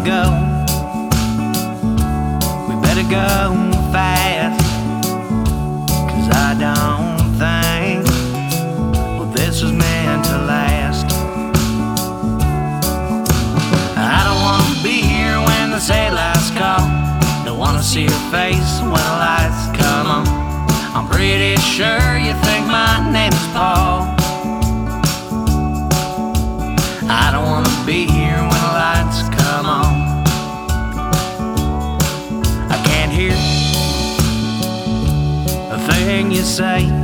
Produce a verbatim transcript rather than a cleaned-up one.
go. We better go fast, 'cause I don't think, well, this was meant to last. I don't wanna be here when they say last call. Don't wanna see your face when the lights come on. I'm pretty sure you think my name is Paul. I don't wanna be here when the lights come on. I can't hear a thing you say.